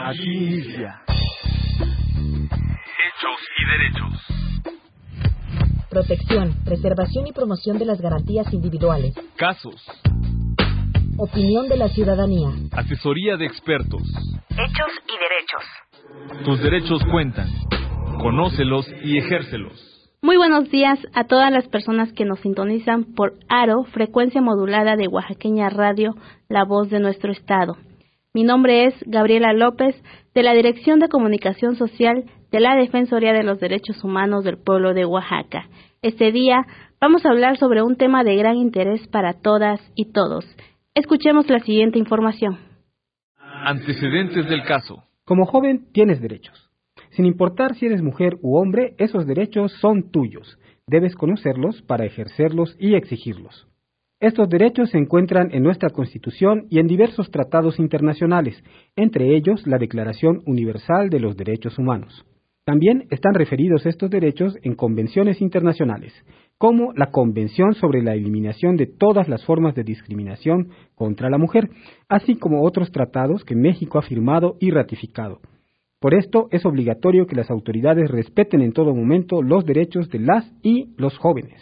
Aquí inicia Hechos y derechos. Protección, preservación y promoción de las garantías individuales. Casos. Opinión de la ciudadanía. Asesoría de expertos. Hechos y derechos. Tus derechos cuentan. Conócelos y ejércelos. Muy buenos días a todas las personas que nos sintonizan por ARO, frecuencia modulada de Oaxaqueña Radio, la voz de nuestro estado. Mi nombre es Gabriela López, de la Dirección de Comunicación Social de la Defensoría de los Derechos Humanos del Pueblo de Oaxaca. Este día vamos a hablar sobre un tema de gran interés para todas y todos. Escuchemos la siguiente información. Antecedentes del caso. Como joven tienes derechos. Sin importar si eres mujer u hombre, esos derechos son tuyos. Debes conocerlos para ejercerlos y exigirlos. Estos derechos se encuentran en nuestra Constitución y en diversos tratados internacionales, entre ellos la Declaración Universal de los Derechos Humanos. También están referidos estos derechos en convenciones internacionales, como la Convención sobre la Eliminación de todas las formas de discriminación contra la mujer, así como otros tratados que México ha firmado y ratificado. Por esto, es obligatorio que las autoridades respeten en todo momento los derechos de las y los jóvenes.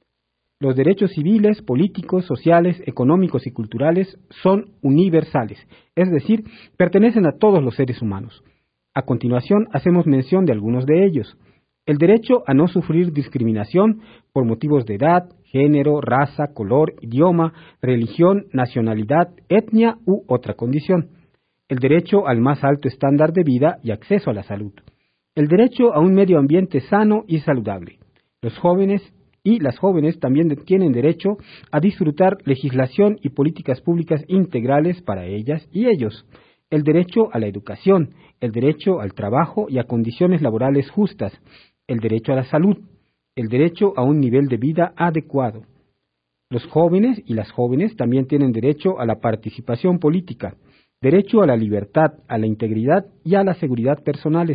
Los derechos civiles, políticos, sociales, económicos y culturales son universales, es decir, pertenecen a todos los seres humanos. A continuación, hacemos mención de algunos de ellos. El derecho a no sufrir discriminación por motivos de edad, género, raza, color, idioma, religión, nacionalidad, etnia u otra condición. El derecho al más alto estándar de vida y acceso a la salud. El derecho a un medio ambiente sano y saludable. Los jóvenes y las jóvenes también tienen derecho a disfrutar legislación y políticas públicas integrales para ellas y ellos. El derecho a la educación, el derecho al trabajo y a condiciones laborales justas. El derecho a la salud. El derecho a un nivel de vida adecuado. Los jóvenes y las jóvenes también tienen derecho a la participación política. Derecho a la libertad, a la integridad y a la seguridad personales,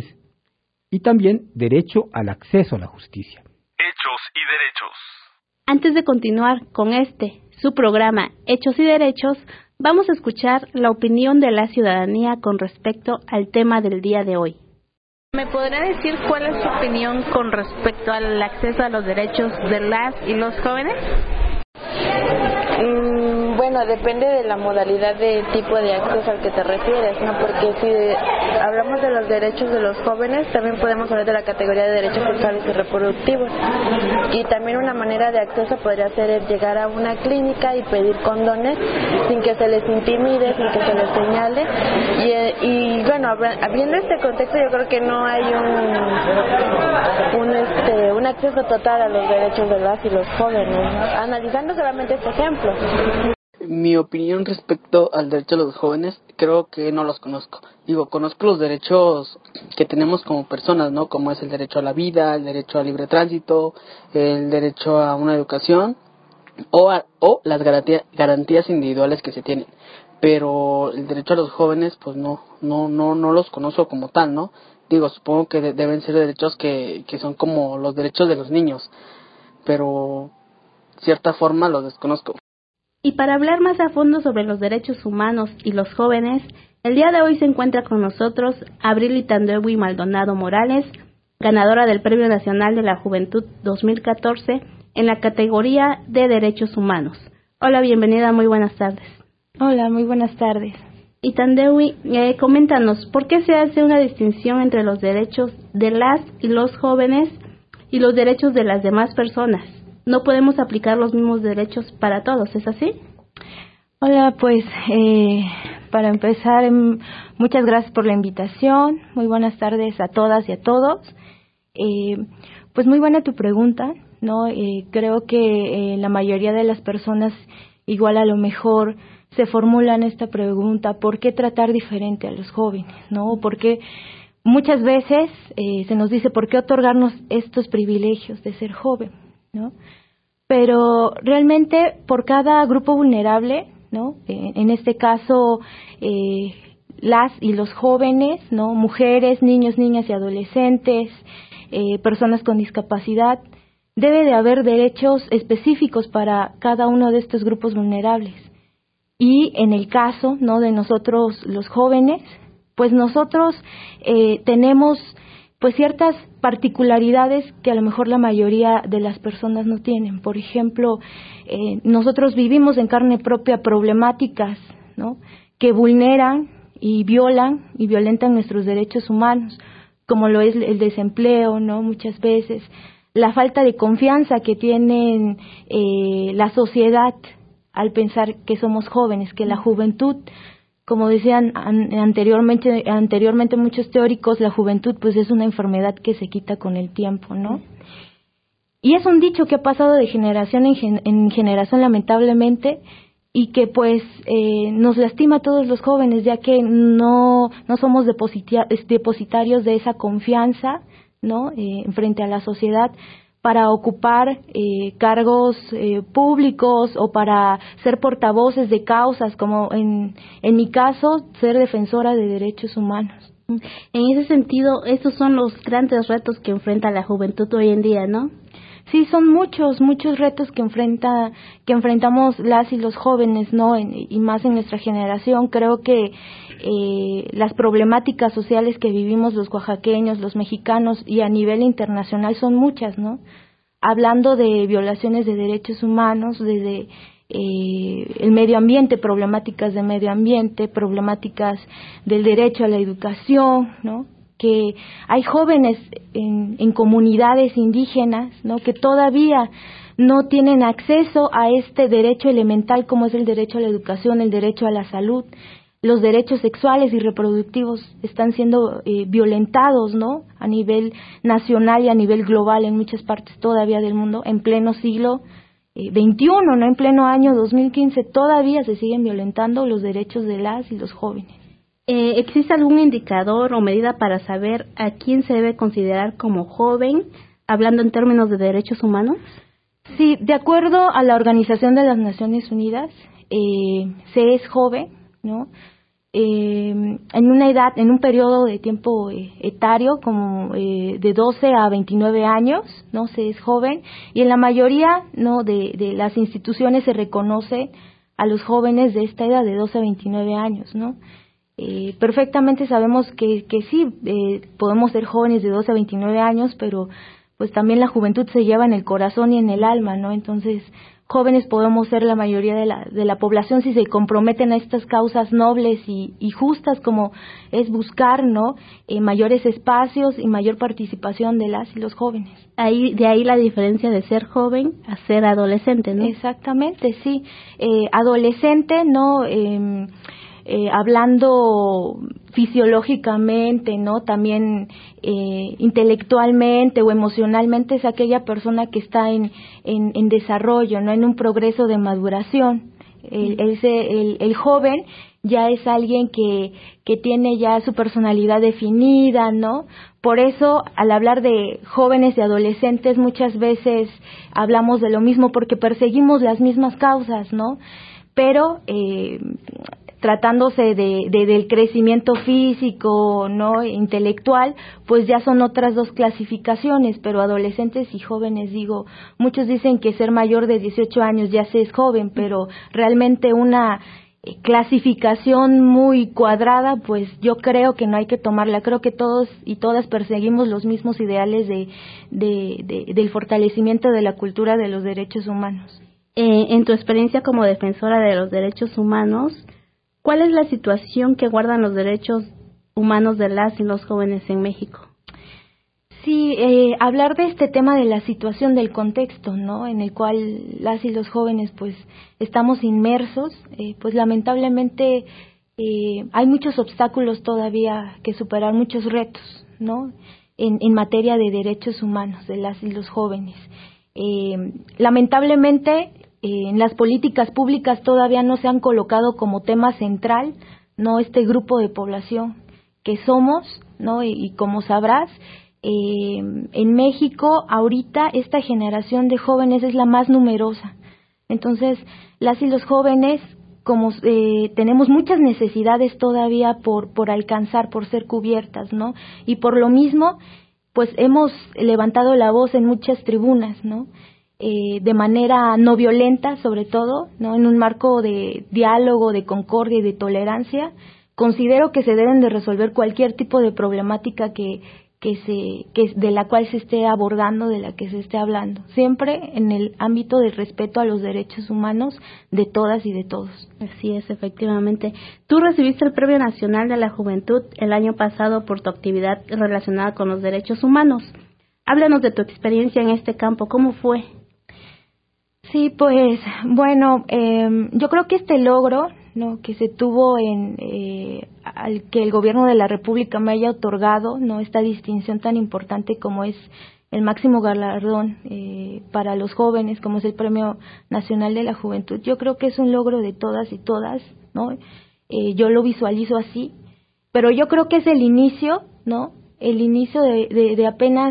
y también derecho al acceso a la justicia. Hechos y derechos. Antes de continuar con su programa Hechos y Derechos, vamos a escuchar la opinión de la ciudadanía con respecto al tema del día de hoy. ¿Me podrá decir cuál es su opinión con respecto al acceso a los derechos de las y los jóvenes? Bueno, depende de la modalidad de tipo de acceso al que te refieres, ¿no? Porque si hablamos de los derechos de los jóvenes, también podemos hablar de la categoría de derechos sexuales y reproductivos. Y también una manera de acceso podría ser llegar a una clínica y pedir condones sin que se les intimide, sin que se les señale. Y bueno, viendo este contexto, yo creo que no hay un acceso total a los derechos de las y los jóvenes, ¿no? Analizando solamente este ejemplo. Mi opinión respecto al derecho de los jóvenes, creo que no los conozco. Conozco los derechos que tenemos como personas, ¿no? Como es el derecho a la vida, el derecho al libre tránsito, el derecho a una educación o las garantías individuales que se tienen. Pero el derecho a los jóvenes, pues no los conozco como tal, ¿no? Supongo que deben ser derechos que son como los derechos de los niños, pero de cierta forma los desconozco. Y para hablar más a fondo sobre los derechos humanos y los jóvenes, el día de hoy se encuentra con nosotros Abril Itandewi Maldonado Morales, ganadora del Premio Nacional de la Juventud 2014 en la categoría de Derechos Humanos. Hola, bienvenida, muy buenas tardes. Hola, muy buenas tardes. Itandewi, coméntanos, ¿por qué se hace una distinción entre los derechos de las y los jóvenes y los derechos de las demás personas? No podemos aplicar los mismos derechos para todos, ¿es así? Hola, pues para empezar, muchas gracias por la invitación. Muy buenas tardes a todas y a todos. Pues muy buena tu pregunta, ¿no? Creo que la mayoría de las personas igual a lo mejor se formulan esta pregunta: ¿por qué tratar diferente a los jóvenes, no? Porque muchas veces se nos dice: ¿por qué otorgarnos estos privilegios de ser joven, no? Pero realmente por cada grupo vulnerable, ¿no? En este caso las y los jóvenes, ¿no? Mujeres, niños, niñas y adolescentes, personas con discapacidad, debe de haber derechos específicos para cada uno de estos grupos vulnerables. Y en el caso, ¿no?, de nosotros los jóvenes, pues nosotros tenemos pues ciertas particularidades que a lo mejor la mayoría de las personas no tienen. Por ejemplo, nosotros vivimos en carne propia problemáticas, ¿no?, que vulneran y violentan nuestros derechos humanos, como lo es el desempleo, ¿no?, muchas veces, la falta de confianza que tienen la sociedad al pensar que somos jóvenes, que la juventud, como decían anteriormente muchos teóricos, la juventud pues es una enfermedad que se quita con el tiempo, ¿no? Y es un dicho que ha pasado de generación en generación, lamentablemente, y que pues nos lastima a todos los jóvenes, ya que no somos depositarios de esa confianza, ¿no?, frente a la sociedad, para ocupar cargos públicos o para ser portavoces de causas, como en mi caso, ser defensora de derechos humanos. En ese sentido, esos son los grandes retos que enfrenta la juventud hoy en día, ¿no? Sí, son muchos retos que enfrentamos las y los jóvenes, ¿no? Y más en nuestra generación. Creo que las problemáticas sociales que vivimos los oaxaqueños, los mexicanos y a nivel internacional son muchas, ¿no? Hablando de violaciones de derechos humanos, desde el medio ambiente, problemáticas de medio ambiente, problemáticas del derecho a la educación, ¿no?, que hay jóvenes en comunidades indígenas, ¿no?, que todavía no tienen acceso a este derecho elemental como es el derecho a la educación, el derecho a la salud. Los derechos sexuales y reproductivos están siendo violentados, ¿no?, a nivel nacional y a nivel global en muchas partes todavía del mundo, en pleno siglo XXI, ¿no?, en pleno año 2015, todavía se siguen violentando los derechos de las y los jóvenes. ¿Existe algún indicador o medida para saber a quién se debe considerar como joven, hablando en términos de derechos humanos? Sí, de acuerdo a la Organización de las Naciones Unidas, se es joven, ¿no?, en una edad, en un periodo de tiempo etario como de 12 a 29 años, ¿no?, se es joven, y en la mayoría, ¿no?, de las instituciones se reconoce a los jóvenes de esta edad de 12 a 29 años, ¿no? Perfectamente sabemos que sí, podemos ser jóvenes de 12 a 29 años, pero pues también la juventud se lleva en el corazón y en el alma, ¿no? Entonces, jóvenes podemos ser la mayoría de la población si se comprometen a estas causas nobles y justas, como es buscar, ¿no?, mayores espacios y mayor participación de las y los jóvenes. De ahí la diferencia de ser joven a ser adolescente, ¿no? Exactamente, sí. Adolescente, ¿no?, hablando fisiológicamente, ¿no?, también intelectualmente o emocionalmente, es aquella persona que está en desarrollo, ¿no?, en un progreso de maduración. El joven ya es alguien que tiene ya su personalidad definida, ¿no? Por eso, al hablar de jóvenes y adolescentes, muchas veces hablamos de lo mismo porque perseguimos las mismas causas, ¿no? Pero tratándose del crecimiento físico, ¿no?, intelectual, pues ya son otras dos clasificaciones, pero adolescentes y jóvenes, digo, muchos dicen que ser mayor de 18 años ya se es joven, pero realmente una clasificación muy cuadrada, pues yo creo que no hay que tomarla. Creo que todos y todas perseguimos los mismos ideales del fortalecimiento de la cultura de los derechos humanos. En tu experiencia como defensora de los derechos humanos, ¿cuál es la situación que guardan los derechos humanos de las y los jóvenes en México? Sí, hablar de este tema de la situación, del contexto, ¿no?, en el cual las y los jóvenes pues estamos inmersos, pues lamentablemente hay muchos obstáculos todavía que superar, muchos retos, ¿no?, en materia de derechos humanos de las y los jóvenes. Lamentablemente en las políticas públicas todavía no se han colocado como tema central, ¿no?, este grupo de población que somos, ¿no?, y como sabrás, en México ahorita esta generación de jóvenes es la más numerosa. Entonces, las y los jóvenes, como tenemos muchas necesidades todavía por alcanzar, por ser cubiertas, ¿no?, y por lo mismo, pues hemos levantado la voz en muchas tribunas, ¿no?, de manera no violenta, sobre todo, ¿no?, en un marco de diálogo, de concordia y de tolerancia, considero que se deben de resolver cualquier tipo de problemática que de la cual se esté abordando, de la que se esté hablando, siempre en el ámbito del respeto a los derechos humanos de todas y de todos. Así es, efectivamente. Tú recibiste el Premio Nacional de la Juventud el año pasado por tu actividad relacionada con los derechos humanos. Háblanos de tu experiencia en este campo, ¿cómo fue? Sí, pues, bueno, yo creo que este logro, ¿no?, que se tuvo al que el gobierno de la República me haya otorgado, ¿no?, esta distinción tan importante como es el máximo galardón para los jóvenes, como es el Premio Nacional de la Juventud, yo creo que es un logro de todas y todas, ¿no? Yo lo visualizo así, pero yo creo que es el inicio, ¿no?, el inicio de apenas,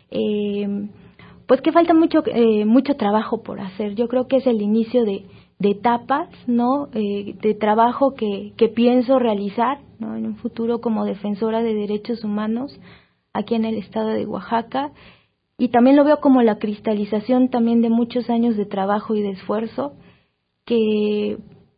pues que falta mucho trabajo por hacer. Yo creo que es el inicio de etapas, ¿no?, de trabajo que pienso realizar, ¿no?, en un futuro como defensora de derechos humanos aquí en el estado de Oaxaca, y también lo veo como la cristalización también de muchos años de trabajo y de esfuerzo que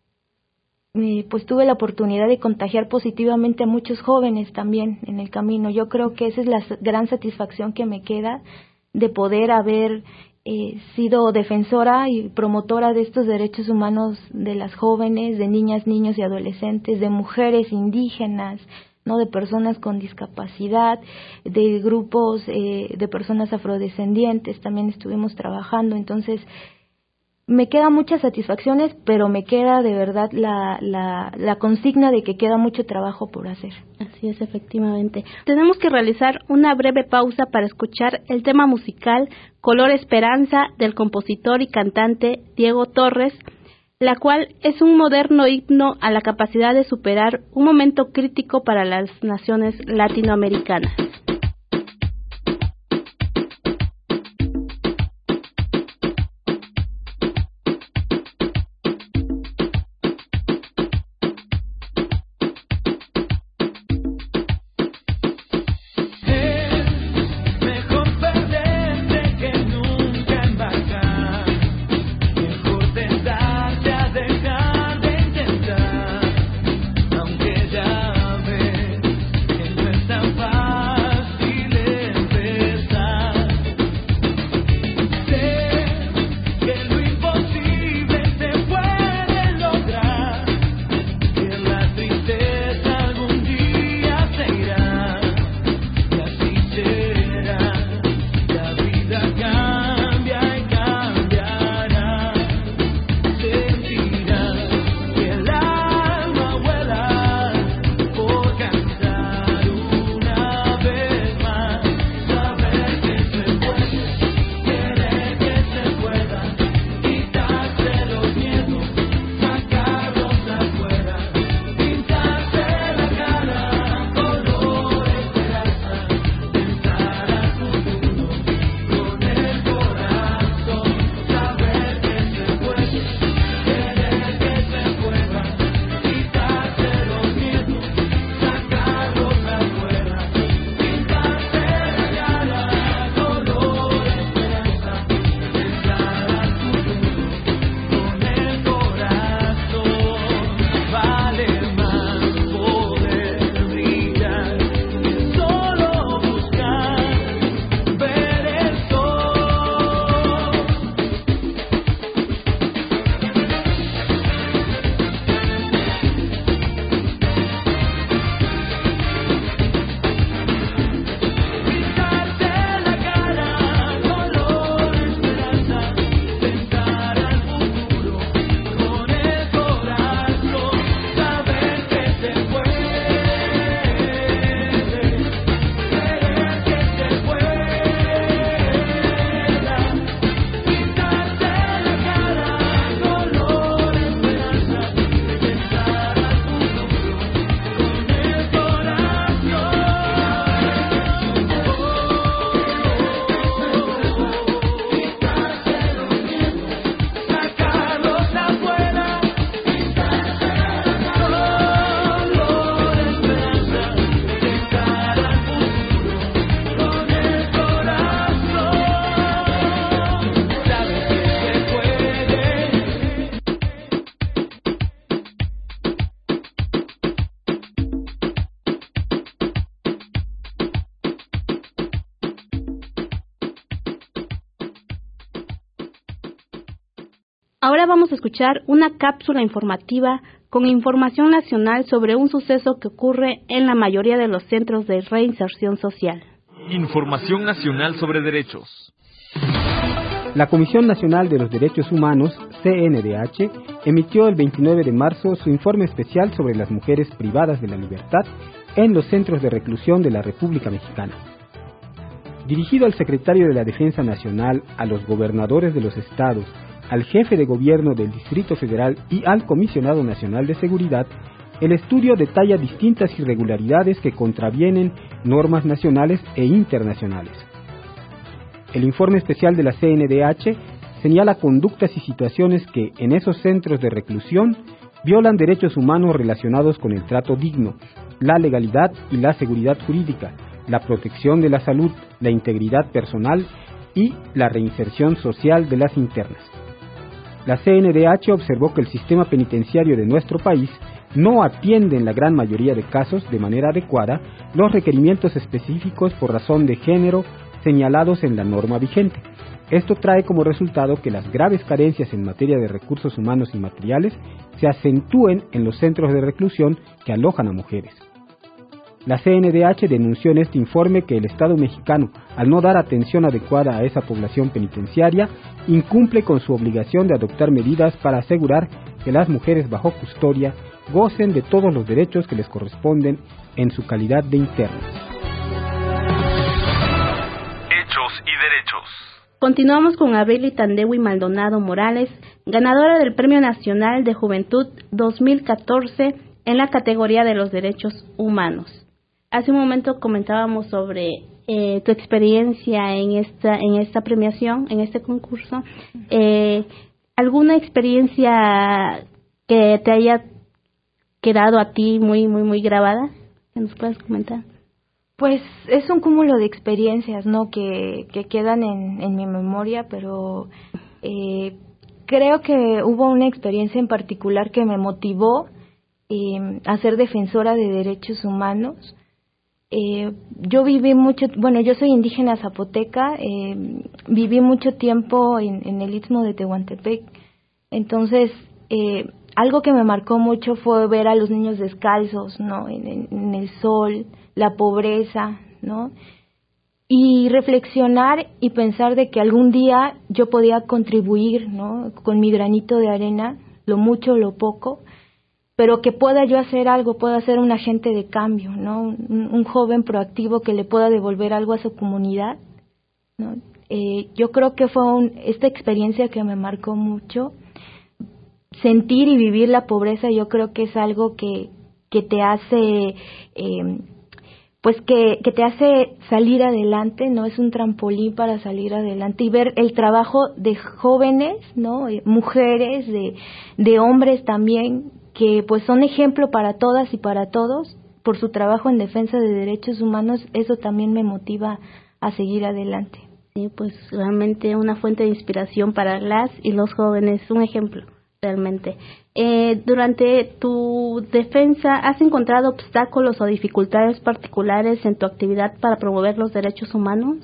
pues tuve la oportunidad de contagiar positivamente a muchos jóvenes también en el camino. Yo creo que esa es la gran satisfacción que me queda de poder haber sido defensora y promotora de estos derechos humanos de las jóvenes, de niñas, niños y adolescentes, de mujeres indígenas, no, de personas con discapacidad, de grupos de personas afrodescendientes, también estuvimos trabajando. Entonces me quedan muchas satisfacciones, pero me queda de verdad la consigna de que queda mucho trabajo por hacer. Así es, efectivamente. Tenemos que realizar una breve pausa para escuchar el tema musical Color Esperanza del compositor y cantante Diego Torres, la cual es un moderno himno a la capacidad de superar un momento crítico para las naciones latinoamericanas. Aunque ya ves que no es tan fácil. Ahora vamos a escuchar una cápsula informativa con información nacional sobre un suceso que ocurre en la mayoría de los centros de reinserción social. Información nacional sobre derechos. La Comisión Nacional de los Derechos Humanos, CNDH, emitió el 29 de marzo su informe especial sobre las mujeres privadas de la libertad en los centros de reclusión de la República Mexicana. Dirigido al secretario de la Defensa Nacional, a los gobernadores de los estados, al jefe de gobierno del Distrito Federal y al Comisionado Nacional de Seguridad, el estudio detalla distintas irregularidades que contravienen normas nacionales e internacionales. El informe especial de la CNDH señala conductas y situaciones que, en esos centros de reclusión, violan derechos humanos relacionados con el trato digno, la legalidad y la seguridad jurídica, la protección de la salud, la integridad personal y la reinserción social de las internas. La CNDH observó que el sistema penitenciario de nuestro país no atiende en la gran mayoría de casos de manera adecuada los requerimientos específicos por razón de género señalados en la norma vigente. Esto trae como resultado que las graves carencias en materia de recursos humanos y materiales se acentúen en los centros de reclusión que alojan a mujeres. La CNDH denunció en este informe que el Estado mexicano, al no dar atención adecuada a esa población penitenciaria, incumple con su obligación de adoptar medidas para asegurar que las mujeres bajo custodia gocen de todos los derechos que les corresponden en su calidad de internas. Hechos y derechos. Continuamos con Abril Tandewi Maldonado Morales, ganadora del Premio Nacional de Juventud 2014 en la categoría de los derechos humanos. Hace un momento comentábamos sobre tu experiencia en esta premiación, en este concurso. ¿Alguna experiencia que te haya quedado a ti muy grabada? ¿Que nos puedas comentar? Pues es un cúmulo de experiencias, ¿no? Que quedan en mi memoria, pero creo que hubo una experiencia en particular que me motivó a ser defensora de derechos humanos. Yo viví yo soy indígena zapoteca, viví mucho tiempo en el Istmo de Tehuantepec, entonces algo que me marcó mucho fue ver a los niños descalzos, ¿no? En el sol, la pobreza, ¿no? Y reflexionar y pensar de que algún día yo podía contribuir, ¿no? Con mi granito de arena, lo mucho o lo poco, pero que pueda yo hacer algo, pueda ser un agente de cambio, ¿no? Un joven proactivo que le pueda devolver algo a su comunidad, ¿no? Yo creo que fue esta experiencia que me marcó mucho. Sentir y vivir la pobreza, yo creo que es algo que te hace, que te hace salir adelante, ¿no? Es un trampolín para salir adelante y ver el trabajo de jóvenes, ¿no? Mujeres, de hombres también, que pues son ejemplo para todas y para todos por su trabajo en defensa de derechos humanos. Eso también me motiva a seguir adelante. Sí, pues realmente una fuente de inspiración para las y los jóvenes, un ejemplo realmente. Durante tu defensa, ¿has encontrado obstáculos o dificultades particulares en tu actividad para promover los derechos humanos?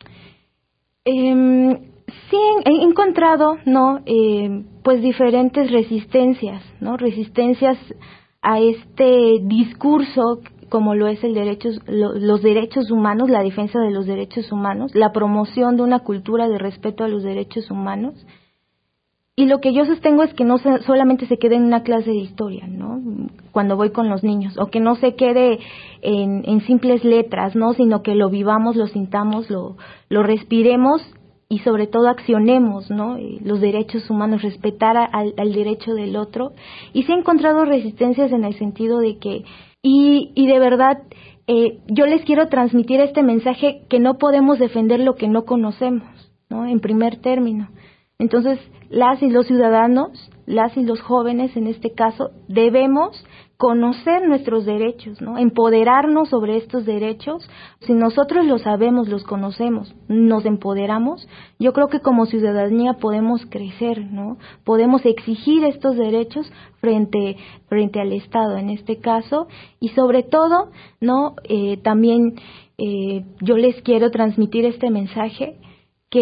Sí, he encontrado, ¿no? Pues diferentes resistencias, ¿no? Resistencias a este discurso como lo es los derechos humanos, la defensa de los derechos humanos, la promoción de una cultura de respeto a los derechos humanos. Y lo que yo sostengo es que no solamente se quede en una clase de historia, ¿no? Cuando voy con los niños, o que no se quede en simples letras, ¿no? Sino que lo vivamos, lo sintamos, lo respiremos y sobre todo accionemos, ¿no? Los derechos humanos, respetar al derecho del otro. Y sí he encontrado resistencias en el sentido de que, y de verdad, yo les quiero transmitir este mensaje que no podemos defender lo que no conocemos, ¿no? En primer término. Entonces, las y los ciudadanos, las y los jóvenes en este caso, debemos conocer nuestros derechos, ¿no? Empoderarnos sobre estos derechos. Si nosotros los sabemos, los conocemos, nos empoderamos, yo creo que como ciudadanía podemos crecer, ¿no? Podemos exigir estos derechos frente al Estado en este caso, y sobre todo, ¿no? También yo les quiero transmitir este mensaje, que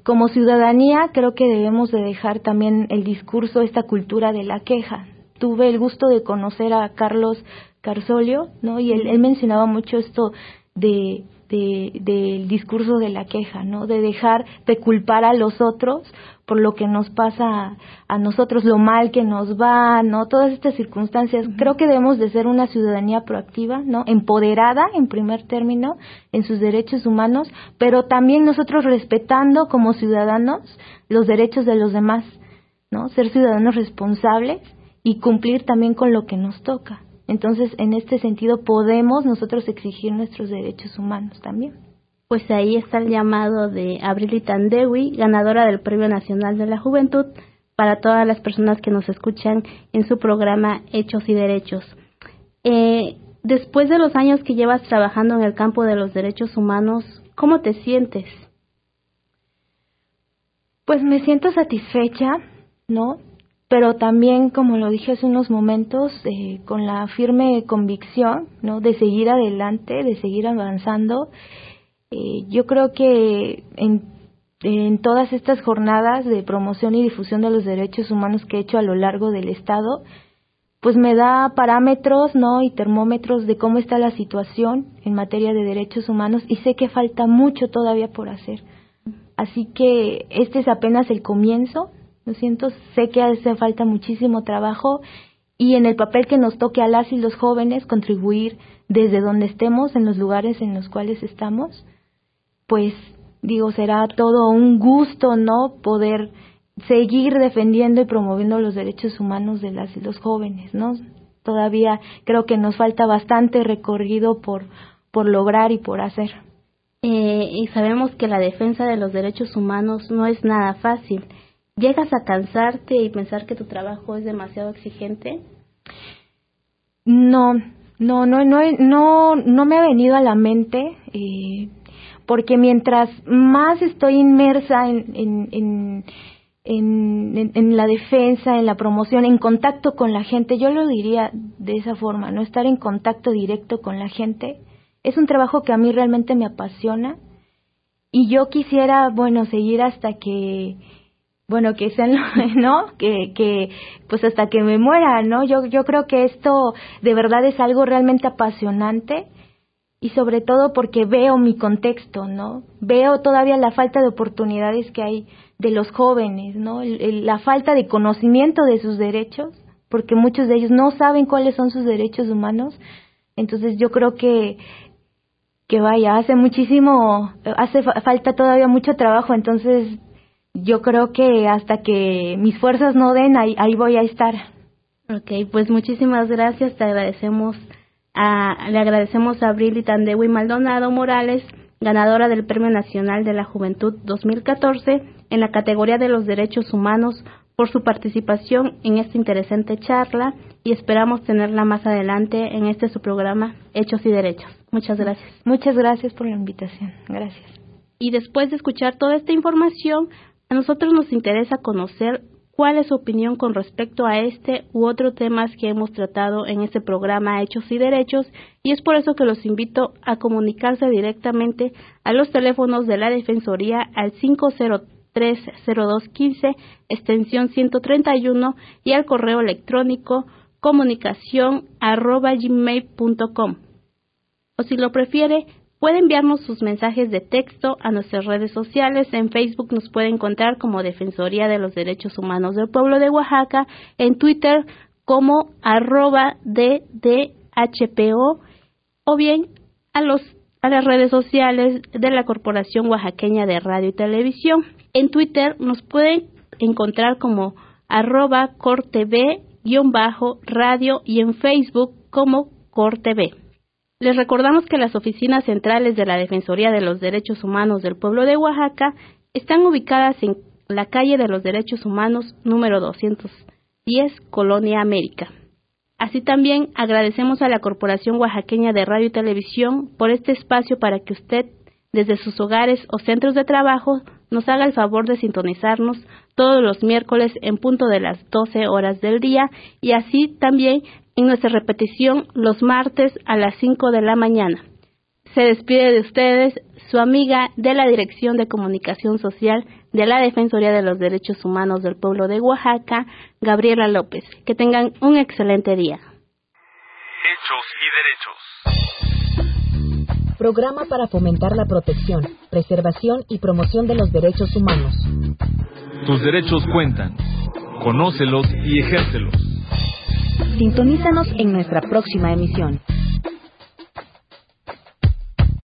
como ciudadanía creo que debemos de dejar también el discurso, esta cultura de la queja. Tuve el gusto de conocer a Carlos Carsolio, ¿no? Y él mencionaba mucho esto del discurso de la queja, ¿no? De dejar de culpar a los otros por lo que nos pasa a nosotros, lo mal que nos va, ¿no? Todas estas circunstancias. Creo que debemos de ser una ciudadanía proactiva, ¿no? Empoderada, en primer término, en sus derechos humanos, pero también nosotros respetando como ciudadanos los derechos de los demás, ¿no? Ser ciudadanos responsables y cumplir también con lo que nos toca. Entonces, en este sentido, podemos nosotros exigir nuestros derechos humanos también. Pues ahí está el llamado de Abril Itandewi, ganadora del Premio Nacional de la Juventud, para todas las personas que nos escuchan en su programa Hechos y Derechos. Después de los años que llevas trabajando en el campo de los derechos humanos, ¿cómo te sientes? Pues me siento satisfecha, ¿no? Pero también, como lo dije hace unos momentos, con la firme convicción, ¿no? De seguir adelante, de seguir avanzando. Yo creo que en todas estas jornadas de promoción y difusión de los derechos humanos que he hecho a lo largo del Estado, pues me da parámetros, ¿no? Y termómetros de cómo está la situación en materia de derechos humanos, y sé que falta mucho todavía por hacer. Así que este es apenas el comienzo. Sé que hace falta muchísimo trabajo, y en el papel que nos toque a las y los jóvenes contribuir desde donde estemos, en los lugares en los cuales estamos, pues será todo un gusto, ¿no? Poder seguir defendiendo y promoviendo los derechos humanos de las y los jóvenes, ¿no? Todavía creo que nos falta bastante recorrido por lograr y por hacer. Y sabemos que la defensa de los derechos humanos no es nada fácil. ¿Llegas a cansarte y pensar que tu trabajo es demasiado exigente? No me ha venido a la mente, porque mientras más estoy inmersa en la defensa, en la promoción, en contacto con la gente, yo lo diría de esa forma, ¿no? Estar en contacto directo con la gente es un trabajo que a mí realmente me apasiona, y yo quisiera, seguir hasta que sean, ¿no? Que pues hasta que me muera, ¿no? Yo creo que esto de verdad es algo realmente apasionante, y sobre todo porque veo mi contexto, ¿no? Veo todavía la falta de oportunidades que hay de los jóvenes, ¿no? La falta de conocimiento de sus derechos, porque muchos de ellos no saben cuáles son sus derechos humanos. Entonces yo creo que hace falta todavía mucho trabajo. Entonces yo creo que hasta que mis fuerzas no den, ahí voy a estar. Okay, pues muchísimas gracias. Le agradecemos a Abril Itandewi Maldonado Morales, ganadora del Premio Nacional de la Juventud 2014 en la categoría de los derechos humanos, por su participación en esta interesante charla, y esperamos tenerla más adelante en su programa Hechos y Derechos. Muchas gracias. Muchas gracias por la invitación. Gracias. Y después de escuchar toda esta información, a nosotros nos interesa conocer cuál es su opinión con respecto a este u otro temas que hemos tratado en este programa Hechos y Derechos, y es por eso que los invito a comunicarse directamente a los teléfonos de la Defensoría al 503-0215, extensión 131, y al correo electrónico comunicacion@gmail.com. O si lo prefiere, puede enviarnos sus mensajes de texto a nuestras redes sociales. En Facebook nos puede encontrar como Defensoría de los Derechos Humanos del Pueblo de Oaxaca, en Twitter como @DDHPO, o bien a las redes sociales de la Corporación Oaxaqueña de Radio y Televisión. En Twitter nos pueden encontrar como @CorTV_radio, y en Facebook como CorTV. Les recordamos que las oficinas centrales de la Defensoría de los Derechos Humanos del Pueblo de Oaxaca están ubicadas en la calle de los Derechos Humanos número 210, Colonia América. Así también agradecemos a la Corporación Oaxaqueña de Radio y Televisión por este espacio para que usted, desde sus hogares o centros de trabajo, nos haga el favor de sintonizarnos todos los miércoles en punto de las 12 horas del día, y así también en nuestra repetición los martes a las 5 de la mañana. Se despide de ustedes su amiga de la Dirección de Comunicación Social de la Defensoría de los Derechos Humanos del Pueblo de Oaxaca, Gabriela López. Que tengan un excelente día. Hechos y derechos. Programa para fomentar la protección, preservación y promoción de los derechos humanos. Tus derechos cuentan. Conócelos y ejércelos. Sintonízanos en nuestra próxima emisión.